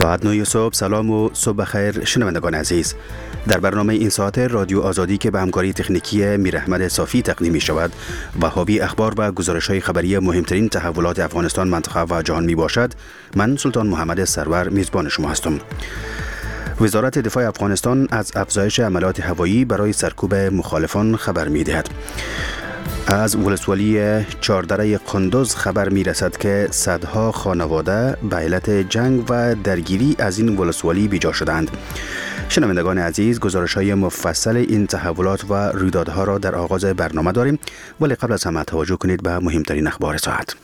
ساعت 9 صبح. سلام و صبح بخیر شنوندگان عزیز. در برنامه این ساعت رادیو آزادی که به همکاری تکنیکی میر احمد صافی تقدیم می شود و حاوی اخبار و گزارش‌های خبری مهمترین تحولات افغانستان، منطقه و جهان می باشد، من سلطان محمد سرور میزبان شما هستم. وزارت دفاع افغانستان از افزایش عملیات هوایی برای سرکوب مخالفان خبر می دهد. از ولسوالی چهاردره قندوز خبر می رسد که صدها خانواده به علت جنگ و درگیری از این ولسوالی بیجا شدند. شنوندگان عزیز، گزارش‌های مفصل این تحولات و رویدادها را در آغاز برنامه داریم، ولی قبل از همه توجه کنید به مهمترین اخبار ساعت.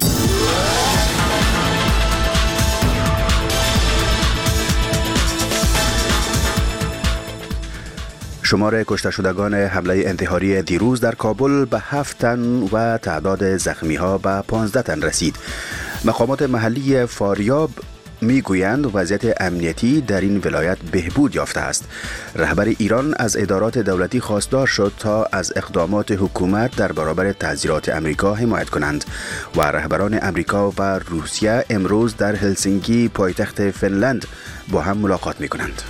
شمار کشته شدگان حمله انتحاری دیروز در کابل به 7 تن و تعداد زخمی‌ها به 15 تن رسید. مقامات محلی فاریاب میگویند وضعیت امنیتی در این ولایت بهبود یافته است. رهبر ایران از ادارات دولتی خواستار شد تا از اقدامات حکومت در برابر تحذیرات امریکا حمایت کنند و رهبران امریکا و روسیه امروز در هلسینکی پایتخت فنلند با هم ملاقات می‌کنند.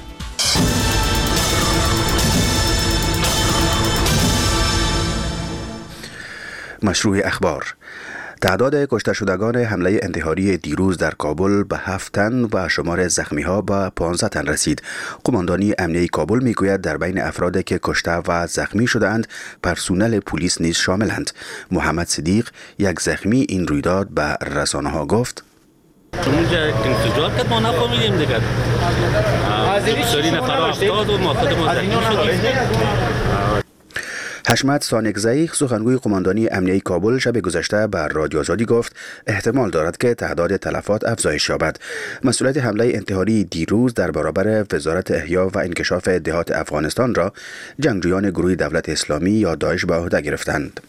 مشروع اخبار: تعداد کشته شدگان حمله انتحاری دیروز در کابل به 7 تن و شمار زخمی‌ها به 15 تن رسید. قماندانی امنیه کابل میگوید در بین افرادی که کشته و زخمی شدند پرسونل پلیس نیز شاملند. محمد صدیق، یک زخمی این رویداد به رسانه‌ها گفت: اونجا انفجار کرد، ما نفهمیدیم دیگه. سری نفر افتاد و ما خودمون زخمی شدیم. حشمت سانکزی، سخنگوی قماندانی امنیه کابل، شب گذشته بر رادیو آزادی گفت احتمال دارد که تعداد تلفات افزایش یابد. مسئولیت حمله انتحاری دیروز در برابر وزارت احیا و انکشاف دهات افغانستان را جنگجویان گروه دولت اسلامی یا داعش به عهده گرفتند.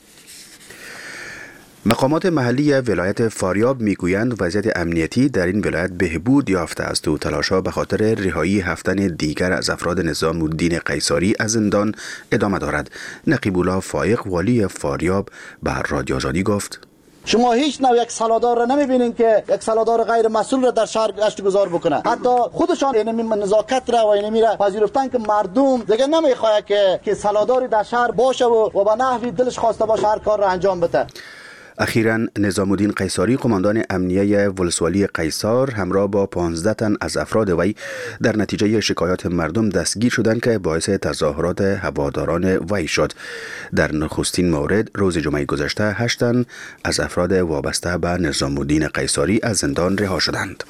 مقامات محلی ولایت فاریاب میگویند وضعیت امنیتی در این ولایت بهبود یافته است و تلاش‌ها به خاطر رهایی 7 تن دیگر از افراد نظام الدین قیصری از زندان ادامه دارد. نقیب الله فایق، والی فاریاب، به رادیو آزادی گفت: شما هیچ نوع یک سالادار را نمیبینین که یک سالادار غیر مسئول را در شهر گشت گذار بکنه. حتی خودشان اینمی نزاکت را و اینمی را پذیرفتن که مردم دیگه نمیخواد که سالاداری در شهر باشه و به نحوی دلش خواسته باشه هر کار را انجام بده. اخیراً نظام الدین قیصری، قماندان امنیه ولسوالی قیصار، همراه با 15 تن از افراد وی در نتیجه شکایات مردم دستگیر شدند که باعث تظاهرات هواداران وی شد. در نخستین مورد روز جمعه گذشته 8 تن از افراد وابسته به نظام الدین قیصری از زندان رها شدند.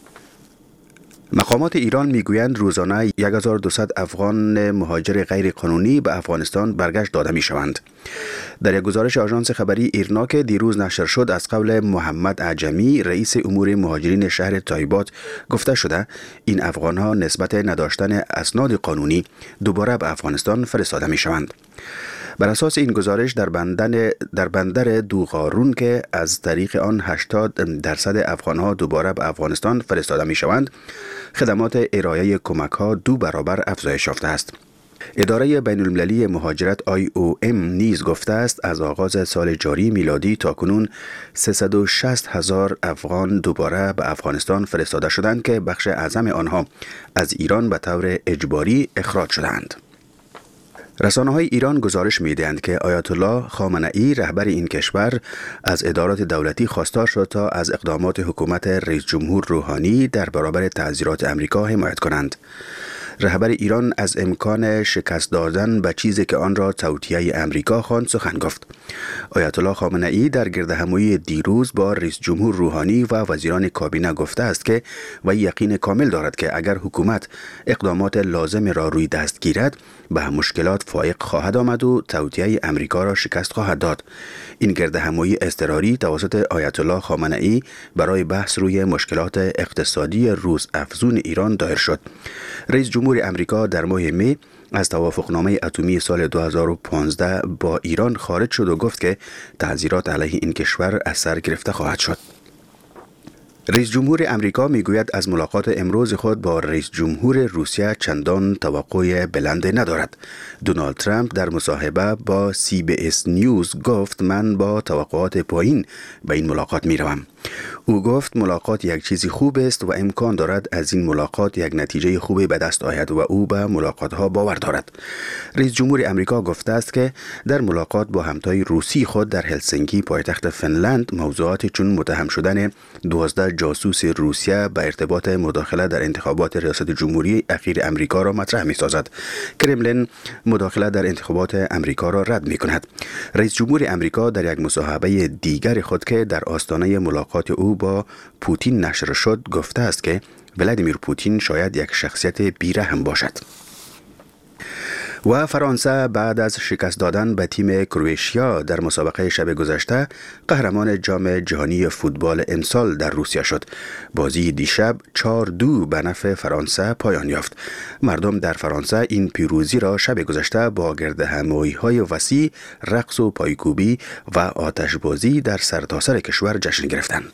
مقامات ایران میگویند روزانه 1200 افغان مهاجر غیر قانونی به افغانستان برگشت داده می شوند. در یک گزارش آژانس خبری ایرنا که دیروز نشر شد از قول محمد عجمی، رئیس امور مهاجرین شهر تایبات، گفته شده این افغانها نسبت نداشتن اسناد قانونی دوباره به افغانستان فرستاده می شوند. بر اساس این گزارش در بندر دوغارون که از طریق آن 80% افغانها دوباره به افغانستان فرستاده می شوند، خدمات ارائه کمک ها 2 برابر افزایش یافته است. اداره بین المللی مهاجرت IOM نیز گفته است از آغاز سال جاری میلادی تا کنون 360,000 افغان دوباره به افغانستان فرستاده شدند که بخش اعظم آنها از ایران به طور اجباری اخراج شدند. رسانه‌های ایران گزارش می‌دهند که آیت الله خامنه‌ای، رهبر این کشور، از ادارات دولتی خواستار شد تا از اقدامات حکومت رئیس جمهور روحانی در برابر تحذیرات امریکا حمایت کنند. رهبر ایران از امکان شکست دادن به چیزی که آن را توطئه امریکا خواند سخن گفت. آیت الله خامنه‌ای در گردهمایی دیروز با رئیس جمهور روحانی و وزیران کابینه گفته است که و یقین کامل دارد که اگر حکومت اقدامات لازم را روی دست گیرد به مشکلات فائق خواهد آمد و توطئه امریکا را شکست خواهد داد. این گردهمایی اضطراری توسط آیت الله خامنه‌ای برای بحث روی مشکلات اقتصادی روز افزون ایران دایر شد. رئیس جمهور امریکا در ماه می از توافقنامه اتمی سال 2015 با ایران خارج شد و گفت که تحذیرات علیه این کشور از سر گرفته خواهد شد. رئیس جمهور امریکا میگوید از ملاقات امروز خود با رئیس جمهور روسیه چندان توقع بلند ندارد. دونالد ترامپ در مصاحبه با CBS نیوز گفت من با توقعات پایین به این ملاقات میروم. او گفت ملاقات یک چیزی خوب است و امکان دارد از این ملاقات یک نتیجه خوبی به دست آید و او به ملاقات‌ها باور دارد. رئیس جمهور امریکا گفته است که در ملاقات با همتای روسی خود در هلسینکی پایتخت فنلند موضوعات چون متهم شدن 12 جاسوس روسیه به ارتباط مداخله در انتخابات ریاست جمهوری اخیر امریکا را مطرح می‌سازد. کرملین مداخله در انتخابات امریکا را رد می‌کند. رئیس جمهور امریکا در یک مصاحبه دیگر خود که در آستانه ملاقات او با پوتین نشر شد گفته است که ولادیمیر پوتین شاید یک شخصیت بی‌رحم باشد. و فرانسه بعد از شکست دادن به تیم کرواتیا در مسابقه شب گذشته قهرمان جام جهانی فوتبال امسال در روسیه شد. بازی دیشب 4-2 به نفع فرانسه پایان یافت. مردم در فرانسه این پیروزی را شب گذشته با گردهمایی‌های وسیع، رقص و پایکوبی و آتشبازی در سرتاسر کشور جشن گرفتند.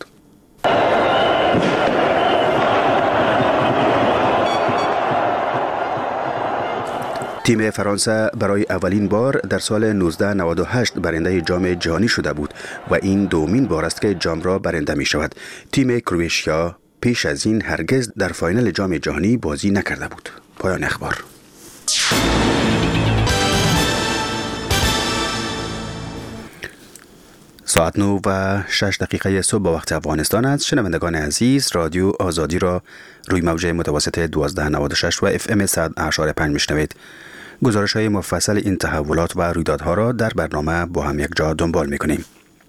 تیم فرانسه برای اولین بار در سال 1998 برنده جام جهانی شده بود و این دومین بار است که جام را برنده می شود. تیم کرواتیا پیش از این هرگز در فاینال جام جهانی بازی نکرده بود. پایان اخبار. ساعت 9:06 صبح با وقت افغانستان است. شنوندگان عزیز، رادیو آزادی را روی موج متوسط 1296 و FM 100.5 میشنوید. گزارش های مفصل این تحولات و رویدادها را در برنامه با هم یک جا دنبال میکنیم.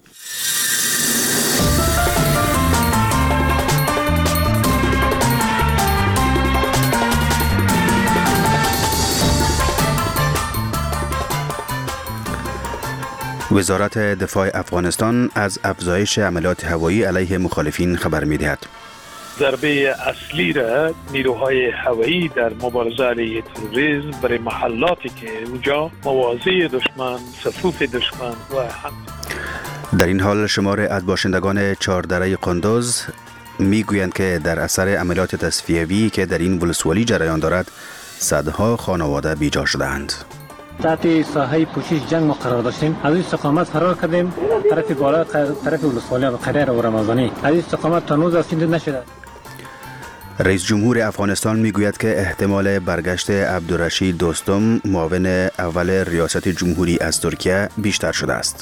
وزارت دفاع افغانستان از افزایش عملیات هوایی علیه مخالفین خبر می‌دهد. ضربه اصلی را نیروهای هوایی در مبارزه علیه تروریسم برای محلاتی که اونجا مواضع دشمن، صفوف دشمن و هم. در این حال شمار ادباشندگان چهاردره قندوز میگویند که در اثر عملیات تصفیه‌ای که در این ولسوالی جریان دارد صدها خانواده بیجا شده‌اند. تحت ساحه پوشش جنگ ما قرار داشتیم. از این استقامت فرار کردیم طرف بالا، طرف ولسوالی و قریه و رمضانی. از این استقامت تا نوز رسیده نشده. رئیس جمهور افغانستان میگوید که احتمال برگشت عبدالرشید دوستم معاون اول ریاست جمهوری از ترکیه بیشتر شده است.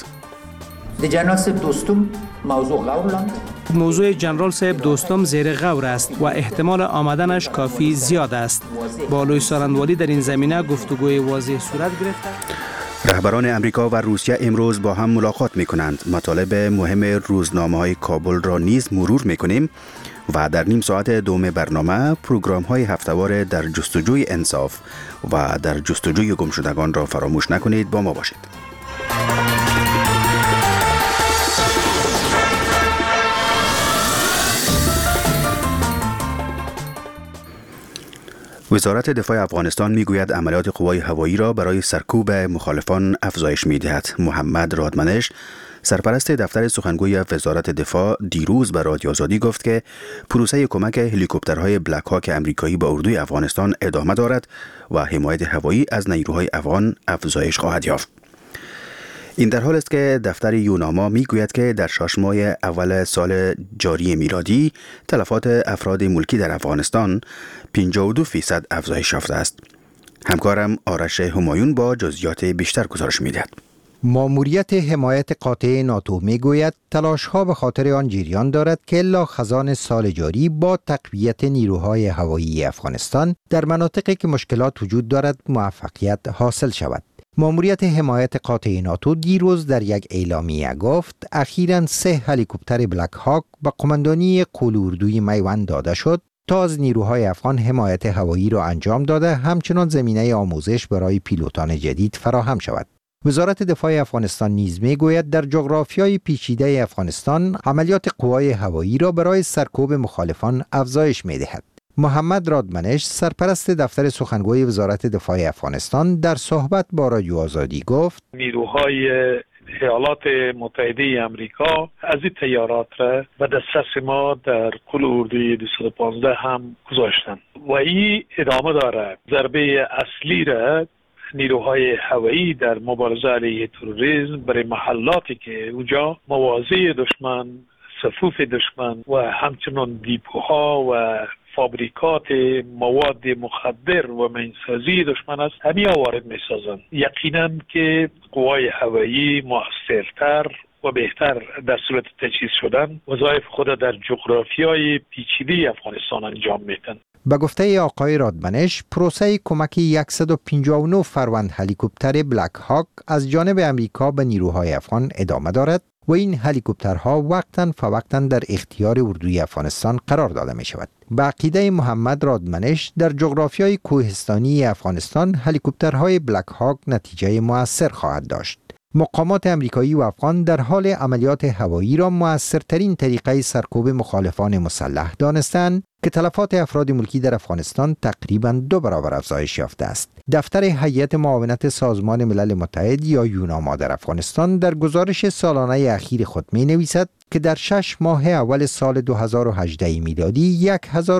موضوع جنرال صاحب دوستم زیر غور است و احتمال آمدنش کافی زیاد است. با لوی سارندوالی در این زمینه گفتگوی واضح صورت گرفته. رهبران امریکا و روسیه امروز با هم ملاقات می کنند. مطالب مهم روزنامه‌های کابل را نیز مرور می کنیم و در نیم ساعت دوم برنامه پروگرام‌های هفته‌وار در جستجوی انصاف و در جستجوی گمشدگان را فراموش نکنید. با ما باشید. وزارت دفاع افغانستان میگوید عملیات قوای هوایی را برای سرکوب مخالفان افزایش می‌دهد. محمد رادمنش، سرپرست دفتر سخنگوی وزارت دفاع، دیروز به رادیو آزادی گفت که پروسه کمک هلیکوپترهای بلک هاک امریکایی به اردوی افغانستان ادامه دارد و حمایت هوایی از نیروهای افغان افزایش خواهد یافت. این در حال است که دفتر یوناما میگوید که در 6 ماه اول سال جاری میلادی تلفات افراد ملکی در افغانستان 52% افزایش یافته است. همکارم آرش همایون با جزئیات بیشتر گزارش میدهد. ماموریت حمایت قاطع ناتو میگوید تلاش‌ها به خاطر آن جریان دارد که الا خزان سال جاری با تقویت نیروهای هوایی افغانستان در مناطقی که مشکلات وجود دارد موفقیت حاصل شود. ماموریت حمایت قاطع ناتو دیروز در یک اعلامیه گفت اخیراً 3 هلیکوپتر بلک هاک به قماندانی قول اردوی میوند داده شد تا از نیروهای افغان حمایت هوایی را انجام داده، همچنان زمینه آموزش برای پیلوتان جدید فراهم شود. وزارت دفاع افغانستان نیز میگوید در جغرافیای پیچیده افغانستان عملیات قوای هوایی را برای سرکوب مخالفان افزایش می‌دهد. محمد رادمنش، سرپرست دفتر سخنگوی وزارت دفاع افغانستان، در صحبت با رادیو آزادی گفت نیروهای ایالات متحده امریکا از این تیارات را به دسترس ما در قول اردوی 215 هم گذاشتند و این ادامه داره. ضربه اصلی را نیروهای هوایی در مبارزه علیه تروریسم برای محلاتی که اونجا مواضع دشمن، صفوف دشمن و همچنان دیپوها و فابریکات مواد مخدر و منسازی دشمن است، همین وارد می‌سازند. یقینا که قوای هوایی مؤثرتر و بهتر در صورت تجهیز شدن وظایف خود در جغرافیای پیچیده افغانستان انجام میدن. به گفته آقای رادمنش، پروسه کمک 159 فروند هلیکوپتر بلک هاک از جانب امریکا به نیروهای افغان ادامه دارد و این هلیکوپترها وقتاً فوقتاً در اختیار اردوی افغانستان قرار داده می شود. به عقیده محمد رادمنش، در جغرافیای کوهستانی افغانستان هلیکوپترهای بلک هاک نتیجه مؤثر خواهد داشت. مقامات امریکایی و افغان در حال عملیات هوایی را مؤثرترین طریقه سرکوب مخالفان مسلح دانستند که تلفات افراد ملکی در افغانستان تقریباً 2 برابر افزایش یافته است. دفتر هیئت معاونت سازمان ملل متحد یا یوناما در افغانستان در گزارش سالانه اخیر خود می نویسد که در 6 ماه اول سال 2018 میلادی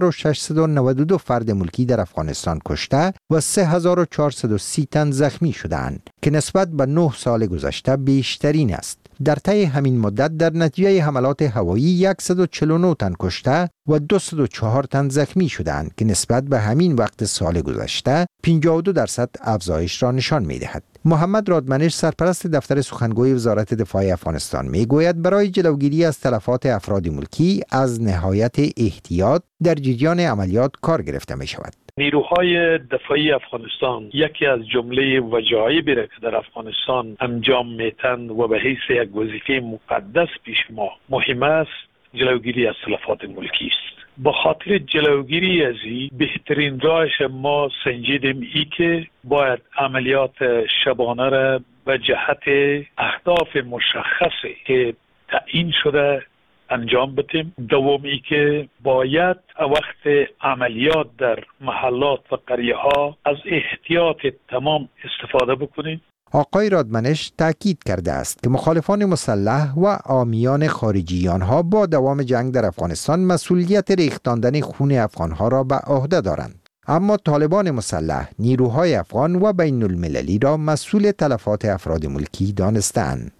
1692 فرد ملکی در افغانستان کشته و 3430 تن زخمی شدند که نسبت به 9 سال گذشته بیشترین است. در طی همین مدت در نتیجه حملات هوایی 149 تن کشته و 204 تن زخمی شدند که نسبت به همین وقت سال گذشته 52% افزایش را نشان می‌دهد. محمد رادمنش، سرپرست دفتر سخنگوی وزارت دفاع افغانستان، میگوید برای جلوگیری از تلفات افراد ملکی از نهایت احتیاط در جریان عملیات کار گرفته می شود. نیروهای دفاعی افغانستان یکی از جمله وجایبی را که در افغانستان انجام میتن و به حیث یک وظیفه مقدس پیش ما مهم است، جلوگیری از تلفات ملکی است. با خاطر جلوگیری از این بهترین راهش ما سنجیدیم ای که باید عملیات شبانه را به جهت اهداف مشخصی که تعیین شده انجام بدیم. دومی که باید وقت عملیات در محلات و قریه ها از احتیاط تمام استفاده بکنیم. آقای رادمنش تاکید کرده است که مخالفان مسلح و عامیان خارجی آنها با دوام جنگ در افغانستان مسئولیت ریختاندن خون افغانها را به عهده دارند، اما طالبان مسلح نیروهای افغان و بین المللی را مسئول تلفات افراد ملکی دانسته‌اند.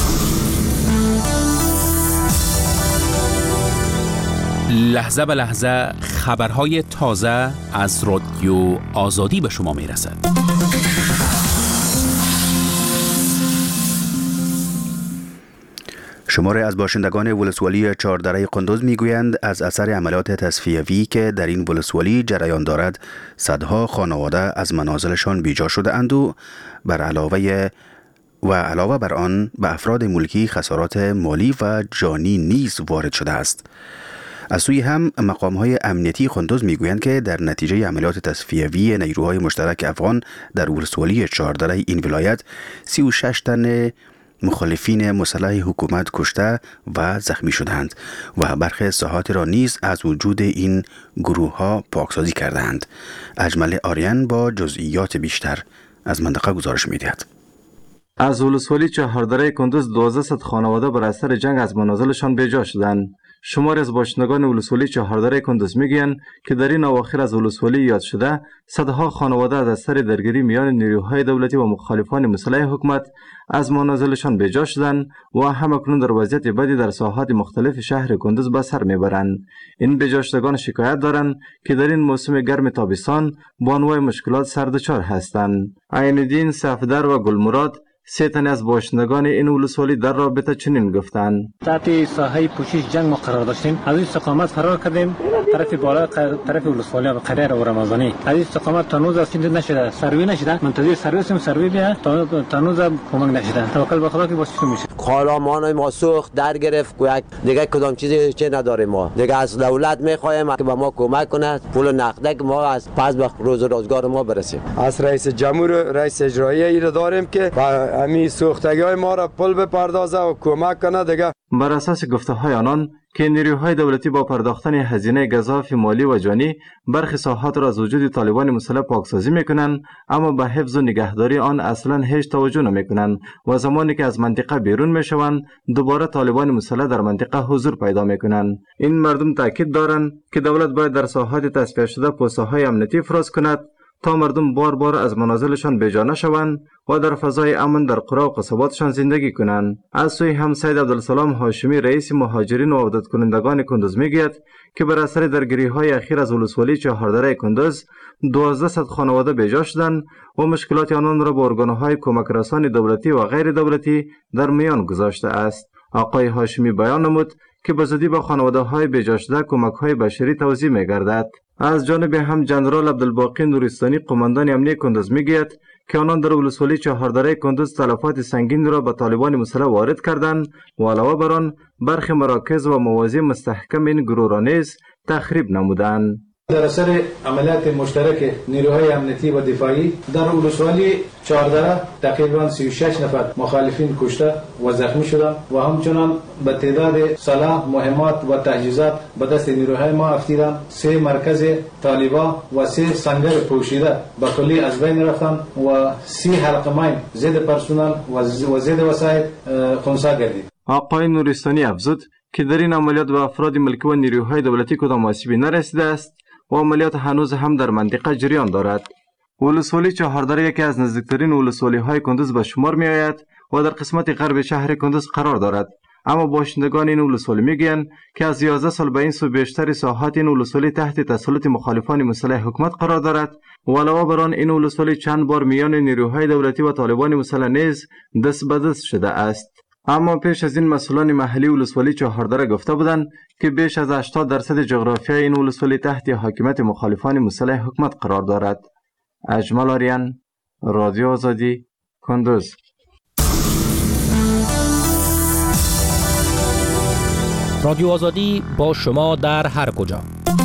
لحظه به لحظه خبرهای تازه از رادیو آزادی به شما میرسد. شماره از باشندگان ولسوالی چهاردره قندوز میگویند از اثر عملیات تصفیوی که در این ولسوالی جریان دارد صدها خانواده از منازلشان بیجا شده اند و علاوه بر آن به افراد ملکی خسارات مالی و جانی نیز وارد شده است. از سوی هم مقام‌های امنیتی قندوز میگویند که در نتیجه عملیات تصفیوی نیروهای مشترک افغان در ولسوالی چهاردره این ولایت 36 تن مخالفین مسلح حکومت کشته و زخمی شدند و برخی ساحات را نیز از وجود این گروه ها پاکسازی کردند. اجمل آریان با جزئیات بیشتر از منطقه گزارش می‌دهد. از ولسوالی چهاردره قندوز 1200 خانواده بر اثر جنگ از منازلشان بیجا شدند. شماری از باشندگان ولسوالی چهاردره قندوز میگویند که در این اواخر از ولسوالی یاد شده صدها خانواده از اثر درگیری میان نیروهای دولتی و مخالفان مسلح حکومت از منازلشان بیجا شدند و همکنون در وضعیت بدی در ساحات مختلف شهر قندوز به سر میبرند. این بیجا شدگان شکایت دارند که در این موسم گرم تابستان با انواع مشکلات سردچار هستند. عین‌الدین، صفدر و گلمراد 3 تن از باشندگان این ولسوالی در رابطه چنین گفتند: تحت ساحه پوشش جنگ ما قرار داشتیم، از این استقامت فرار کردیم طرف بالا، طرف ولسوالی و قریه و رمضانی. از این استقامت تنوز از این نشده، سروی نشده، منتظر سروی بیا تنوز کمک نشده. توکل به خدا که واسه میشه. خالامان ما سوخت در گرفت که دیگه کدام چیزی چه نداریم. ما دیگه از دولت میخوایم که به ما کمک کنه، پول نقده که ما از پس به روز روزگار ما برسیم. از رئیس جمهور رئیس اجرایی ای داریم که همین سوختگی‌های ما را پول بپردازه و کمک کنه دیگه. بر اساس گفته‌های آنان که نیروهای دولتی با پرداختن هزینه گزاف مالی و جانی برخی ساحات را از وجود طالبان مسلح پاکسازی میکنند، اما به حفظ و نگهداری آن اصلا هیچ توجه نمیکنند و زمانی که از منطقه بیرون میشوند دوباره طالبان مسلح در منطقه حضور پیدا میکنند. این مردم تاکید دارند که دولت باید در ساحات تصفیه شده پست‌های امنیتی فراز کند تا مردم بار بار از منازلشان بیجا نشوند و در فضای امن در قرى و قصباتشان زندگی کنند. از سوی هم سید عبدالسلام هاشمی رئیس مهاجرین و عودت کنندگان کندوز میگوید که بر اثر درگیری‌های اخیر از ولسوالی چهاردره کندوز 1200 خانواده بیجا شدند و مشکلات آنان را با ارگان‌های کمک رسان دولتی و غیر دولتی در میان گذاشته است. آقای هاشمی بیان نمود که به زودی با خانواده‌های بیجا شده کمک‌های بشری توزیع می‌گردد. از جانب هم جنرال عبدالباقی نورستانی قماندان امنیه کندوز میگوید که آنان در ولسوالی چهاردره کندوز تلفات سنگین را به طالبان مسلح وارد کردند و علاوه بر آن برخی مراکز و موازی مستحکم این گروه را نیز تخریب نمودند. در اثر عملیات مشترک نیروهای امنیتی و دفاعی در ولسوالی چهاردره تقریبا 36 نفر مخالفین کشته و زخمی شدند و همچنان به تعداد سلاح، مهمات و تجهیزات به دست نیروهای ما افتیدند. 3 مرکز طالبا و 3 سنگر پوشیده به کلی از بین رفتند و 30 حلقه مین ضد پرسنل و ضد وسایل خنثی گردید. آقای نورستانی افزود که در این عملیات به افراد ملکی و نیروهای دولتی کدام آسیبی نرسیده است و عملیات هنوز هم در منطقه جریان دارد. ولسوالی چهاردره یکی از نزدیکترین ولسوالی‌های کندوز به شمار می آید و در قسمت غرب شهر کندوز قرار دارد. اما باشندگان این ولسوالی میگویند که از 11 سال به این سو بیشتر ساحات این ولسوالی تحت تسلط مخالفان مسلح حکومت قرار دارد و علاوه بر آن این ولسوالی چند بار میان نیروهای دولتی و طالبان مسلح نیز دست به دست شده است. اما پیش از این مسئولان محلی ولسوالی چهاردره گفته بودند که بیش از 80% جغرافیای این ولسوالی تحت حاکمیت مخالفان مسلح حکومت قرار دارد. اجمل آریان، رادیو آزادی، کندوز. رادیو آزادی با شما در هر کجا.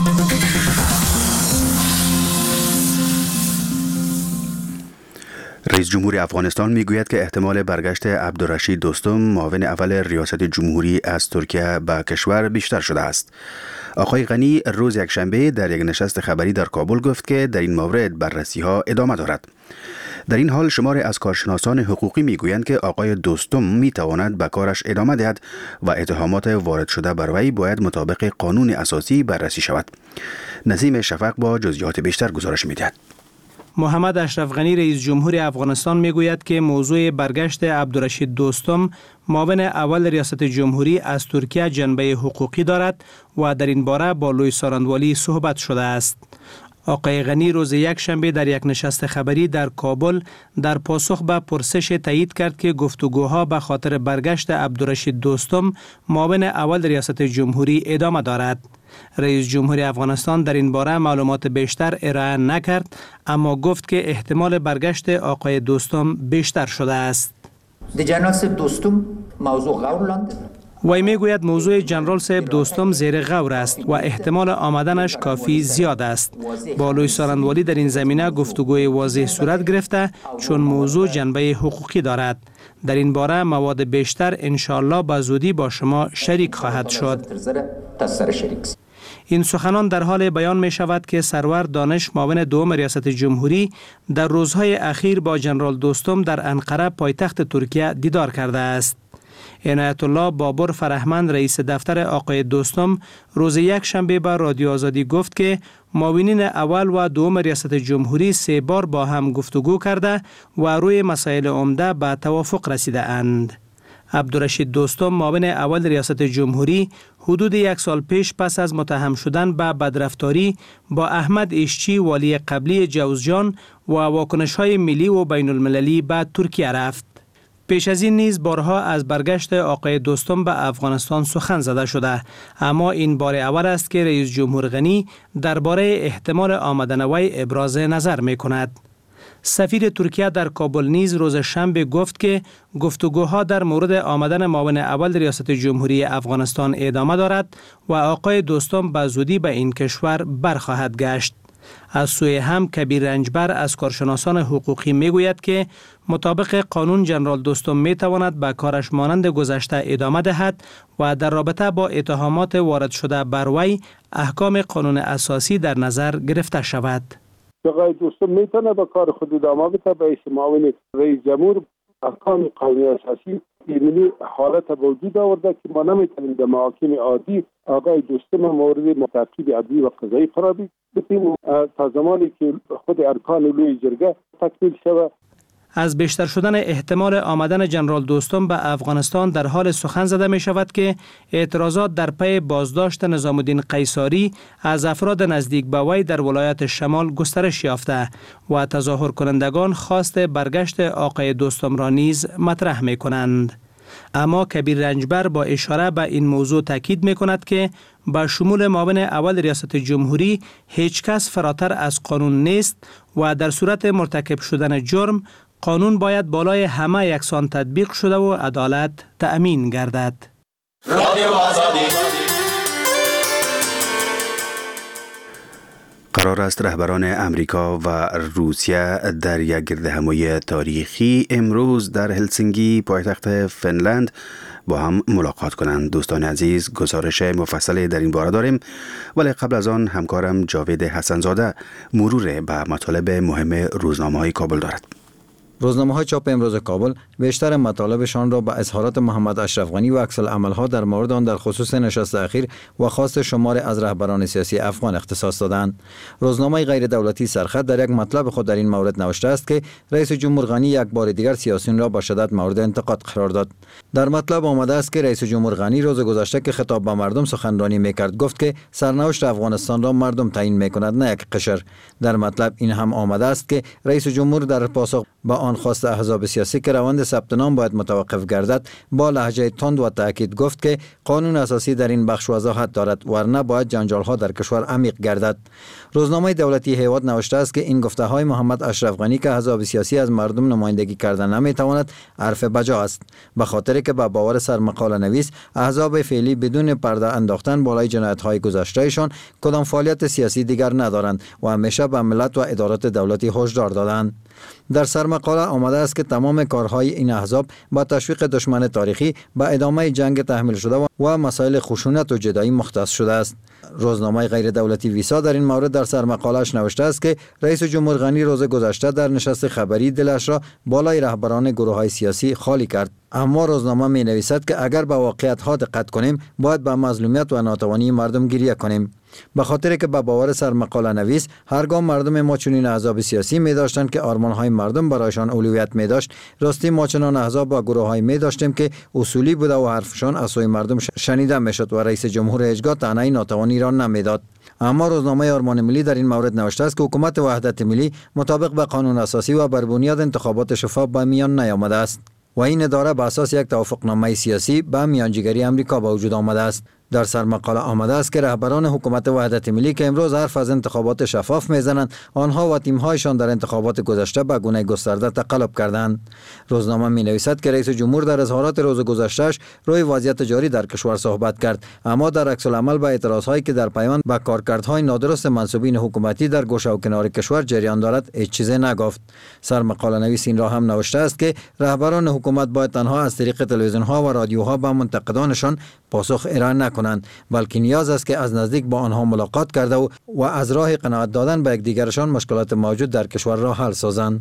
رئیس جمهور افغانستان میگوید که احتمال برگشت عبدالرشید دوستم معاون اول ریاست جمهوری از ترکیه به کشور بیشتر شده است. آقای غنی روز یکشنبه در یک نشست خبری در کابل گفت که در این مورد بررسی‌ها ادامه دارد. در این حال شماری از کارشناسان حقوقی میگویند که آقای دوستم میتواند به کارش ادامه دهد و اتهامات وارد شده بر وی باید مطابق قانون اساسی بررسی شود. نسیم شفق با جزئیات بیشتر گزارش میدهد. محمد اشرف غنی رئیس جمهور افغانستان میگوید که موضوع برگشت عبدالرشید دوستم معاون اول ریاست جمهوری از ترکیه جنبه حقوقی دارد و در این باره با لوی سارندوالی صحبت شده است. آقای غنی روز یکشنبه در یک نشست خبری در کابل در پاسخ به پرسش تایید کرد که گفتگوها به خاطر برگشت عبدالرشید دوستم معاون اول ریاست جمهوری ادامه دارد. رئیس جمهور افغانستان در این باره معلومات بیشتر ارائه نکرد، اما گفت که احتمال برگشت آقای دوستم بیشتر شده است. جنرال دوستم موضوع غور لاند. وی میگوید موضوع جنرال صاحب دوستم زیر غور است و احتمال آمدنش کافی زیاد است. با لوی سارندوالی در این زمینه گفتگوی واضح صورت گرفته چون موضوع جنبه حقوقی دارد. در این باره مواد بیشتر انشالله به زودی با شما شریک خواهد شد. این سخنان در حال بیان می شود که سرور دانش معاون دوم ریاست جمهوری در روزهای اخیر با جنرال دوستم در انقره پایتخت ترکیه دیدار کرده است. عنایت الله بابر فرهمند رئیس دفتر آقای دوستم روز یکشنبه به رادیو آزادی گفت که معاونین اول و دوم ریاست جمهوری 3 بار با هم گفتگو کرده و روی مسائل عمده به توافق رسیده اند. عبدالرشید دوستم معاون اول ریاست جمهوری حدود 1 سال پیش پس از متهم شدن به بدرفتاری با احمد ایشچی والی قبلی جوزجان و واکنش‌های ملی و بین المللی به ترکیه رفت. پیش از این نیز بارها از برگشت آقای دوستم به افغانستان سخن زده شده، اما این بار اول است که رئیس جمهور غنی درباره احتمال آمدن وی ابراز نظر می کند. سفیر ترکیه در کابل نیز روز شنبه گفت که گفتگوها در مورد آمدن معاون اول ریاست جمهوری افغانستان ادامه دارد و آقای دوستم به زودی به این کشور برخواهد گشت. از سوی هم کبیر رنجبر از کارشناسان حقوقی میگوید که مطابق قانون جنرال دوستم میتواند به کارش مانند گذشته ادامه دهد و در رابطه با اتهامات وارد شده بر وی احکام قانون اساسی در نظر گرفته شود. آقای دوستم میتونه به کار خود ادامه بده به اسم معاون رئیس جمهور. احکام قانون اساسی این حالت وجود آورده که ما نمیتونیم در محاکم عادی آقای دوستم مورد تعقیب عدلی و قضایی قرار بدیم. تا زمانی که خود ارکان لوی جرگه تکمیل شود. از بیشتر شدن احتمال آمدن جنرال دوستم به افغانستان در حال سخن زده می شود که اعتراضات در پی بازداشت نظام الدین قیصاری از افراد نزدیک به وی در ولایت شمال گسترش یافته و تظاهر کنندگان خواست برگشت آقای دوستم را نیز مطرح می کنند. اما کبیر رنجبر با اشاره به این موضوع تاکید می کند که با شمول معاون اول ریاست جمهوری هیچ کس فراتر از قانون نیست و در صورت مرتکب شدن جرم قانون باید بالای همه یکسان تطبیق شده و عدالت تأمین گردد. قرار است رهبران امریکا و روسیه در یک گردهمایی تاریخی امروز در هلسینکی پایتخت فنلند با هم ملاقات کنند. دوستان عزیز، گزارش مفصلی در این باره داریم، ولی قبل از آن همکارم جاوید حسنزاده مرور به مطالب مهم روزنامه‌های کابل دارد. روزنامه‌های چاپ امروز کابل بیشتر مطالبشان را به اظهارات محمد اشرف غنی و عکس‌العمل‌ها در مورد آن در خصوص نشست اخیر و خواست شمار از رهبران سیاسی افغان اختصاص دادند. روزنامه غیر دولتی سرخط در یک مطلب خود در این مورد نوشته است که رئیس جمهور غنی یک بار دیگر سیاسیون را با شدت مورد انتقاد قرار داد. در مطلب آمده است که رئیس جمهور غنی روز گذشته که خطاب به مردم سخنرانی می‌کرد گفت که سرنوشت افغانستان را مردم تعیین می‌کند، نه یک قشر. در مطلب این هم آمده است که رئیس جمهور در پاسخ با آن خواست احزاب سیاسی که روند ثبت نام باید متوقف گردد با لهجه تند و تاکید گفت که قانون اساسی در این بخش وضاحت دارد، ورنه باید جنجال‌ها در کشور عمیق گردد. روزنامه دولتی هیواد نوشته است که این گفته‌های محمد اشرف غنی که احزاب سیاسی از مردم نمایندگی کردن نمی‌تواند حرف بجا است، به خاطر که به باور سرمقاله نویس احزاب فعلی بدون پرده انداختن بالای جنایت‌های گذشته‌شان کدام فعالیت سیاسی دیگر ندارند و همیشه به ملت و ادارات دولتی هشدار دادند. در سرمقاله آمده است که تمام کارهای این احزاب با تشویق دشمن تاریخی به ادامه جنگ تحمیل شده و مسائل خشونت و جدایی مختص شده است. روزنامه غیر دولتی ویسا در این مورد در سرمقاله‌اش نوشته است که رئیس جمهور غنی روز گذشته در نشست خبری دلش را بالای رهبران گروه‌های سیاسی خالی کرد. اما روزنامه می نویسد که اگر به واقعیت‌ها دقت کنیم باید به مظلومیت و ناتوانی مردم گریه کنیم، به خاطر که به باور سرمقاله نویس هرگاه مردم ما چنین احزاب سیاسی می داشتند که آرمان‌های مردم برایشان اولویت می داشت، راستی ما چنان احزاب و گروه‌های می داشتیم که اصولی بوده و حرفشان از سوی مردم شنیده می شد و رئیس جمهور هیچگاه طعنه ناتوانی را نمیداد. اما روزنامه آرمان ملی در این مورد نوشته است که حکومت وحدت ملی مطابق به قانون اساسی و بر بنیاد انتخابات شفاف به میان نیامده است و این اداره به اساس یک توافقنامه سیاسی به میانجیگری امریکا به وجود آمده است. در سرمقاله آمده است که رهبران حکومت وحدت ملی که امروز حرف از انتخابات شفاف میزنند، آنها و تیم‌هایشان در انتخابات گذشته به گونه گسترده تقلب کردند. روزنامه می‌نویسد که رئیس جمهور در اظهارات روز گذشته‌اش روی وضعیت جاری در کشور صحبت کرد، اما در عکس العمل به اعتراضهایی که در پیوند به کارکردهای نادرست منسوبین حکومتی در گوشه و کنار کشور جریان دارد هیچ چیزی نگفت. سرمقاله نویس این را هم نوشته است که رهبران حکومت باید تنها از طریق تلویزیون‌ها و رادیوها به منتقدانشان پاسخ ارائه نکنند، بلکه نیاز است که از نزدیک با آنها ملاقات کرده و از راه قناعت دادن به یکدیگرشان مشکلات موجود در کشور را حل سازند.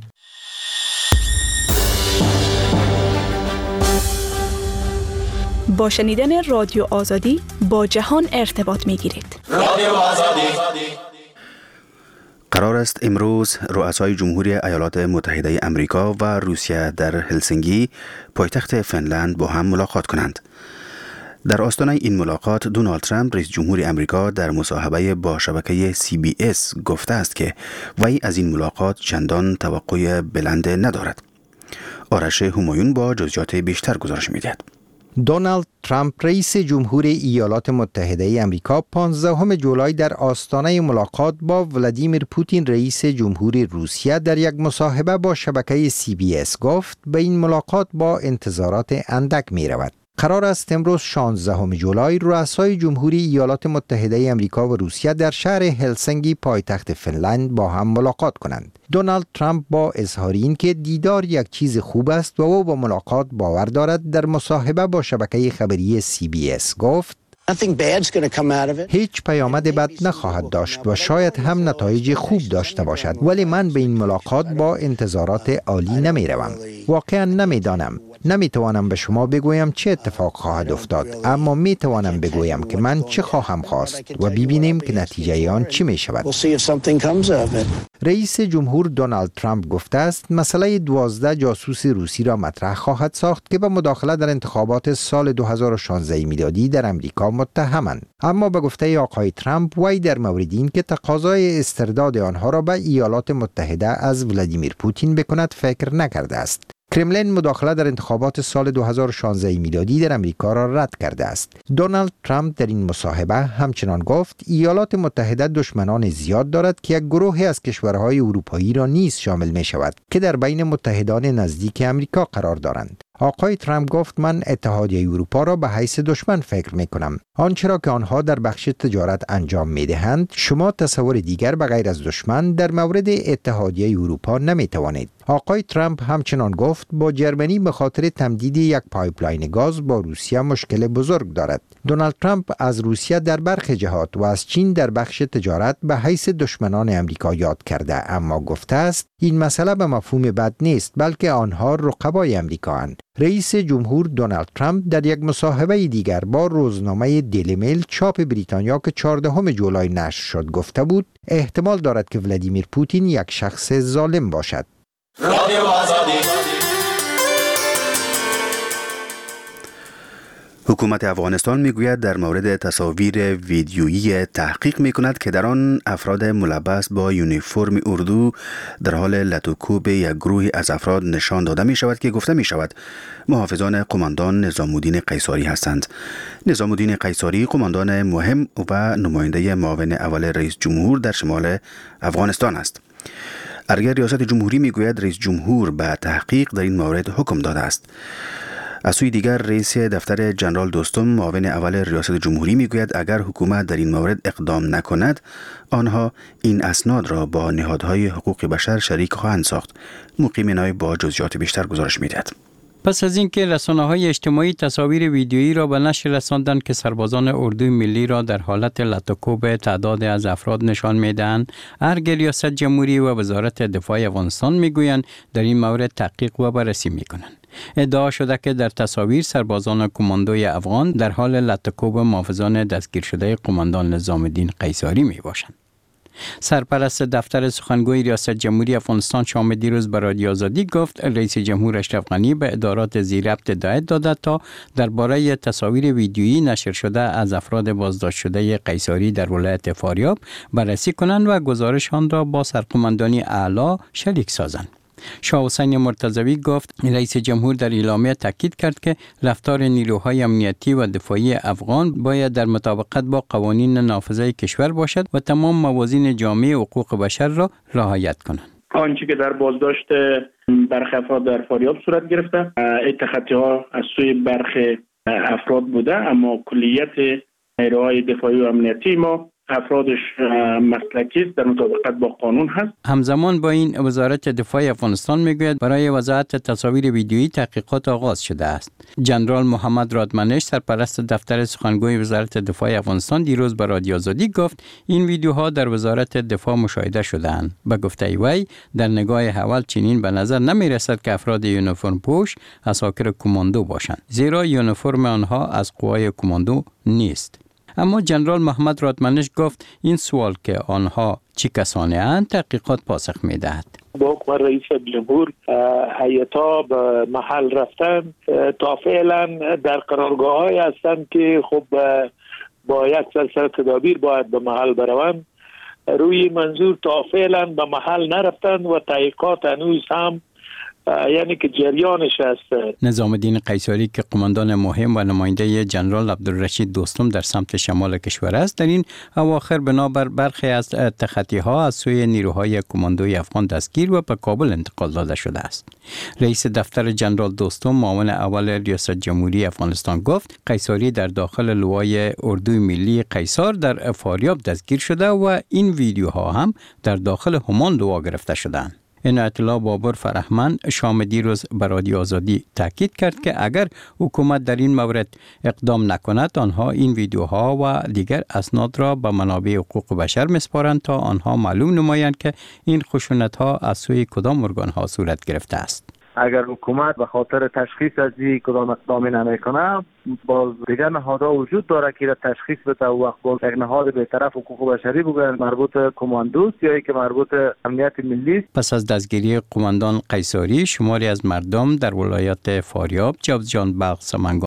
با شنیدن رادیو آزادی با جهان ارتباط می‌گیرید. رادیو آزادی. قرار است امروز رؤسای جمهوری ایالات متحده امریکا و روسیه در هلسینکی پایتخت فنلند با هم ملاقات کنند. در آستانه این ملاقات دونالد ترامپ رئیس جمهور امریکا در مصاحبه با شبکه CBS گفته است که وی از این ملاقات چندان توقع بلند ندارد. آرش همایون با جزئیات بیشتر گزارش می‌دهد. دونالد ترامپ رئیس جمهور ایالات متحده امریکا 15 جولای در آستانه ملاقات با ولادیمیر پوتین رئیس جمهور روسیه در یک مصاحبه با شبکه CBS گفت به این ملاقات با انتظارات اندک می رود. قرار است امروز 16 جولای رؤسای جمهوری ایالات متحده امریکا و روسیه در شهر هلسینکی پایتخت فنلند با هم ملاقات کنند. دونالد ترامپ با اظهار این که دیدار یک چیز خوب است و او با ملاقات باور دارد در مصاحبه با شبکه خبری CBS گفت هیچ پیامد بد نخواهد داشت و شاید هم نتایج خوب داشته باشد، ولی من به این ملاقات با انتظارات عالی نمی روم. واقعا نمی دانم. نمیتوانم به شما بگویم چه اتفاق خواهد افتاد، اما میتوانم بگویم که من چه خواهم خواست و ببینیم که نتیجه آن چی می شود. رئیس جمهور دونالد ترامپ گفته است مسئله 12 جاسوس روسی را مطرح خواهد ساخت که به مداخله در انتخابات سال 2016 میلادی در امریکا متهمند. اما به گفته آقای ترامپ وی در مورد این که تقاضای استرداد آنها را به ایالات متحده از ولادیمیر پوتین بکند فکر نکرده است. کرملین مداخله در انتخابات سال 2016 میلادی در امریکا را رد کرده است. دونالد ترامپ در این مصاحبه همچنان گفت ایالات متحده دشمنان زیاد دارد که یک گروهی از کشورهای اروپایی را نیز شامل می شود که در بین متحدان نزدیک امریکا قرار دارند. آقای ترامپ گفت من اتحادیه اروپا را به حیث دشمن فکر می کنم. آنچه را که آنها در بخش تجارت انجام می دهند شما تصور دیگر به غیر از دشمن در مورد اتحادیه اروپا نمی توانید. آقای ترامپ همچنان گفت با جرمنی به خاطر تمدید یک پایپلاین گاز با روسیه مشکل بزرگ دارد. دونالد ترامپ از روسیه در برخی جهات و از چین در بخش تجارت به حیث دشمنان امریکا یاد کرده، اما گفته است این مسئله به مفهوم بد نیست بلکه آنها رقبای امریکااند. رئیس جمهور دونالد ترامپ در یک مصاحبه دیگر با روزنامه دیلی میل چاپ بریتانیا که 14 جولای نشر شد گفته بود احتمال دارد که ولادیمیر پوتین یک شخص ظالم باشد. رادیو آزادی. حکومت افغانستان میگوید در مورد تصاویر ویدیویی تحقیق میکند که در آن افراد ملبس با یونیفرم اردو در حال لطوکوب یک گروهی از افراد نشان داده می شود که گفته می شود محافظان قماندان نظام الدین قیصاری هستند. نظام الدین قیصاری قماندان مهم و نماینده معاون اول رئیس جمهور در شمال افغانستان است. ارگه ریاست جمهوری میگوید رئیس جمهور به تحقیق در این مورد حکم داده است. از سوی دیگر رئیس دفتر جنرال دوستم معاون اول ریاست جمهوری میگوید اگر حکومت در این مورد اقدام نکند آنها این اسناد را با نهادهای حقوق بشر شریک خواهند ساخت. مقیم نای با جزئیات بیشتر گزارش میدهد. پس از اینکه رسانه‌های اجتماعی تصاویر ویدیویی را به نشر رساندند که سربازان اردوی ملی را در حالت لطوکوب تعداد از افراد نشان می‌دهند، ارگ ریاست جمهوری و وزارت دفاع افغانستان میگویند در این مورد تحقیق و بررسی می‌کنند. ادعا شده که در تصاویر سربازان کماندوی افغان در حال لطوکوب محافظان دستگیر شده قماندان نظام الدین قیصاری میباشند. سرپرست دفتر سخنگوی ریاست جمهوری افغانستان شام دیروز به رادیو آزادی گفت رئیس جمهور اشرف غنی به ادارات زیر ربط هدایت داده تا درباره تصاویر ویدیویی نشر شده از افراد بازداشت شده قیصاری در ولایت فاریاب بررسی کنند و گزارش آن را با سرقماندانی اعلی شریک سازند. شاه حسین مرتضوی گفت رئیس جمهور در اعلامیه تاکید کرد که رفتار نیروهای امنیتی و دفاعی افغان باید در مطابقت با قوانین نافذه کشور باشد و تمام موازین جامعه حقوق بشر را رعایت کنند. آنچه که در بازداشت برخی افراد در فاریاب صورت گرفته اتخاذها از سوی برخی افراد بوده، اما کلیت نیروهای دفاعی و امنیتی ما افرادش مسلکی است، در مطابقت با قانون هست. همزمان با این وزارت دفاع افغانستان میگوید برای وضاحت تصاویر ویدیویی تحقیقات آغاز شده است. جنرال محمد رادمنش سرپرست دفتر سخنگوی وزارت دفاع افغانستان دیروز به رادیو آزادی گفت این ویدیوها در وزارت دفاع مشاهده شده‌اند. به گفته وی در نگاه اول چنین به نظر نمی رسد که افراد یونیفرم پوش عساکر کماندو باشند، زیرا یونیفرم آنها از قوای کماندو نیست. اما جنرال محمد رادمنش گفت این سوال که آنها چی کسانی اند تحقیقات پاسخ می‌دهد. با حکم رئیس جمهور هیئت‌ها به محل رفتن تا فعلا در قرارگاه‌های هستند که خب با یک سلسله تدابیر باید به محل بروند. روی منظور تا فعلا به محل نرفتند و تحقیقات هنوز هم یعنی که جریانش است. نظام الدین قیصاری که قماندان مهم و نماینده جنرال عبدالرشید دوستم در سمت شمال کشور است در این اواخر بنابر برخی از تخطی‌ها از سوی نیروهای کماندوی افغان دستگیر و به کابل انتقال داده شده است. رئیس دفتر جنرال دوستم معاون اول ریاست جمهوری افغانستان گفت قیصاری در داخل لوای اردوی ملی قیصار در فاریاب دستگیر شده و این ویدیوها هم در داخل همان لوا گرفته شدند. عنایت الله بابر فرهمند شام دیروز به رادیو آزادی تاکید کرد که اگر حکومت در این مورد اقدام نکند آنها این ویدیوها و دیگر اسناد را به منابع حقوق بشر میسپارند تا آنها معلوم نمایند که این خشونت‌ها از سوی کدام ارگان‌ها صورت گرفته است. اگر حکومت به خاطر تشخیص از این کدام اقدامی نمیکنه، باز دیگر نهادها وجود داره که تشخیص بده و وقت باز یک نهاد به طرف حقوق بشری بگن مربوط کماندوست یا که مربوط امنیت ملی. پس از دستگیری قماندان قیصاری، شماری از مردم در ولایت فاریاب، جوزجان، بلخ، سمنگان